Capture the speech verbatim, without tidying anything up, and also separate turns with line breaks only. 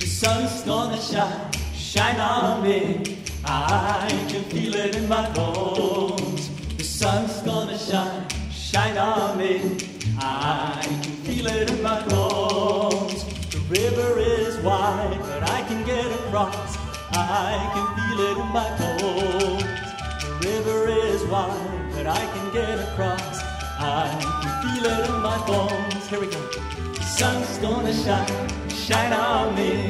sun's gonna shine, shine on me. I can feel it in my bones. The sun's gonna shine, shine on me. I can feel it in my bones. The river is wide, but I can get across. I can feel it in my bones. The river is wide, but I can get across. I can feel it in my bones. Here we go. The sun's gonna shine, shine on me.